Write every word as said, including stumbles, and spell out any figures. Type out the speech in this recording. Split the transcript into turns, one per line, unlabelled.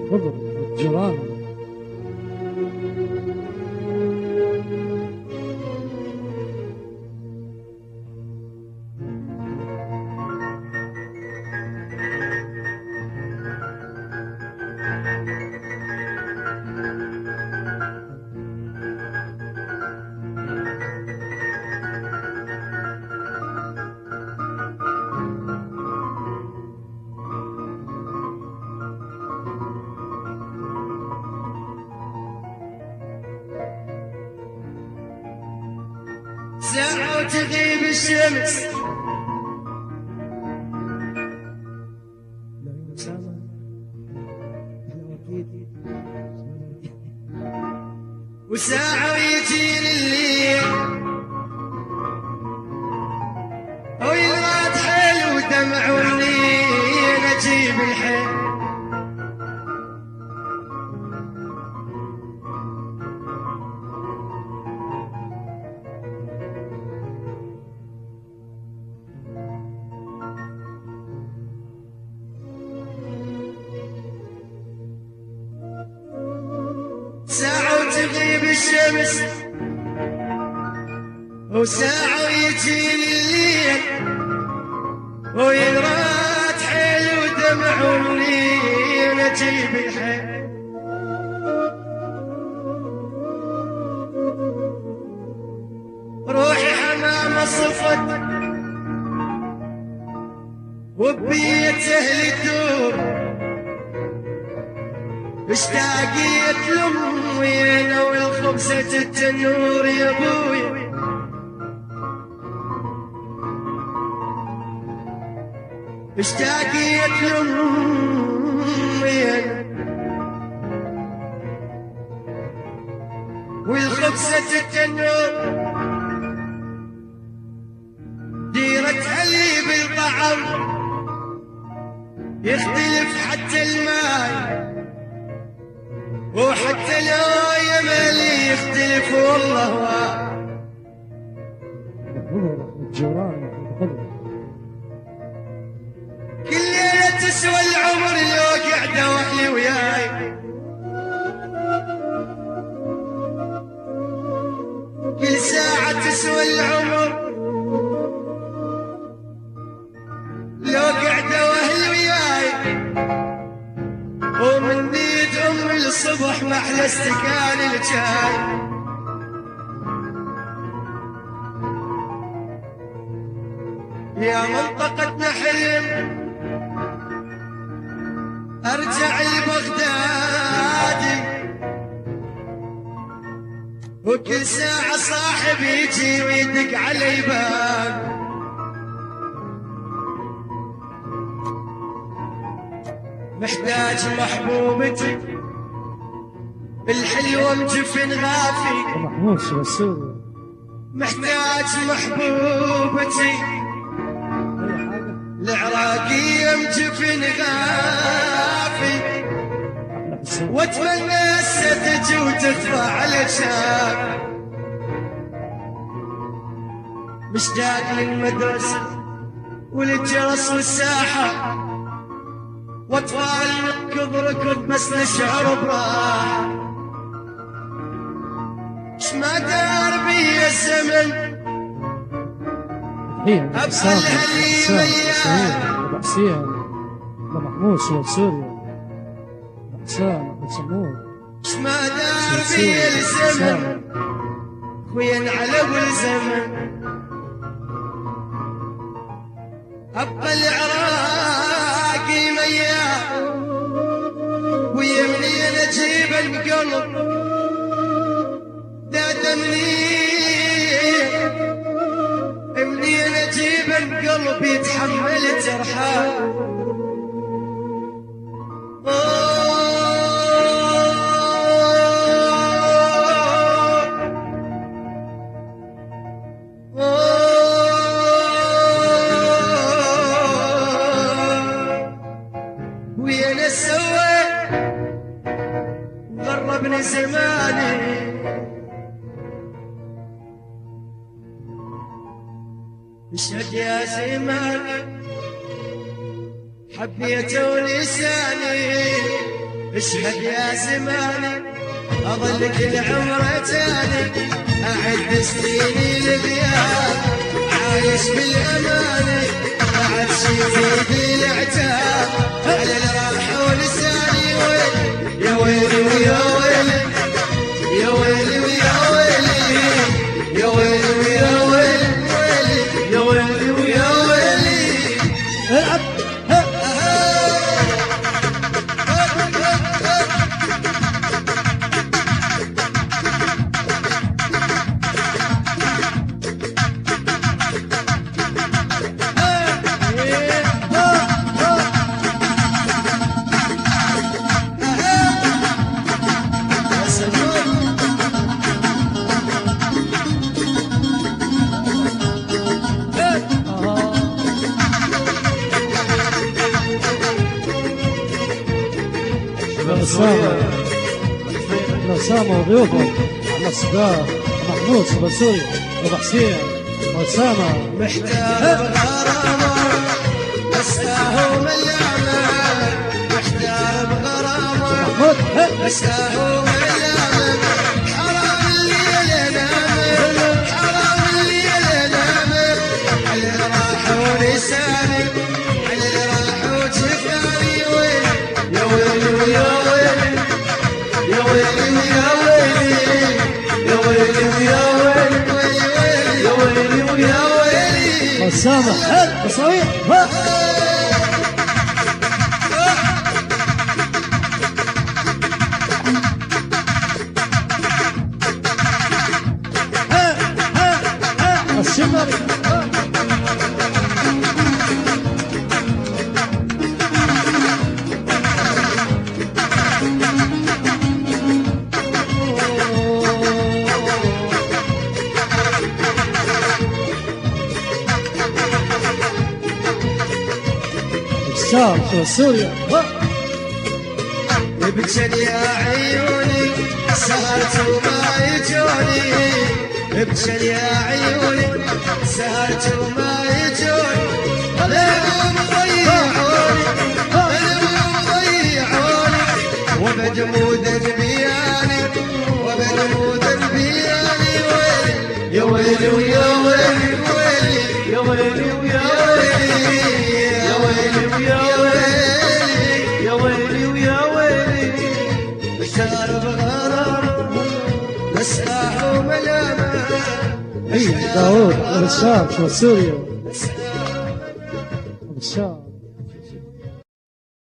خضر جيران.
ساعة وتغيب الشمس وساعة ويجيني الليل ويلغى حيل ودمع والنيل اجيب الحيل ساعة وتغيب الشمس وساعة ويجيني الليل ويراد حيل ودمع والنيل اجيب الحيل روحي حمامة صفت وبيت اهل الدور اشتاقيت لأمي والخبزة التنور يا ابوي اشتاقيت لأمي والخبزة التنور ديرة حليب الطعم يختلف حتى الماي وحتى لو يا مالي يختلف والله واحد. كل ليلة تسوى العمر لو قعدة واهلي وياي كل ساعة تسوى العمر لو قعدة واهلي وياي ومن بيت أمي الصبح محلى استكان الجاي يا منطقتنا حلم أرجع لبغدادي وكل ساعة صاحب يجي ويدق علي باب محتاج محبوبتي الحلوة مجفن غافي
محموس والسوري
محتاج محبوبتي العراقية مجفن غافي واتمنى هسه تجي وتخفى على شاف مشتاق للمدرسة والجرس والساحة واطفال نركض ركض بس نشعر براحة اش ما دار بي الزمن ابقى الهلي مليان
حسين محموس وسوريا حسام بتسموه
اش ما دار بي الزمن خويا على والزمن ابقى العراقي مياه ويمني اجيب القلب دادا منين منين اجيب القلب يتحمل جرحه ويانا سوى غربني زماني اشهد يا زماني حبيته ولساني اشهد يا زماني اظل كل عمره تالي اعد سنيني الغياب عايش بالاماني بعد شي في العتاب على الراح ولساني ويلي يا ويلي ويا ويلي يا ويلي ويا ويلي يا ويلي ويا ويلي يا ويلي ويا ويلي
العب الأسامة الأسامة وضيوفهم على الصداع محمود صبا سوري أبو حسين وأسامة
محتار بغرامة مساه ملامة محتار بغرامة
محمود
مساه ملامة حرام الليل نامه حرام الليل نامه على راح ولساني على راح وجفاني ويلي يا ويلي ويا ويلي يا ويلي ويا ويلي يا ويلي ويا ويلي يا ويلي ويا ويلي
أسامة هل تصوير الشمري الشام في سوريا
ابتل يا عيوني سهرت وما يجوني ابتل يا عيوني سهرت وما يجوني غيرهم ضيعوني غيرهم ضيعوني وبدمو ذنبياني وبدمو ذنبياني ويلي يا ويلي ويا ويلي ويلي يا ويلي ويا ويلي يا ويلي ويا ويلي يا ويلي ويا ويلي محتار بغرام مساح وملامة
أي داوود الشام في سوريا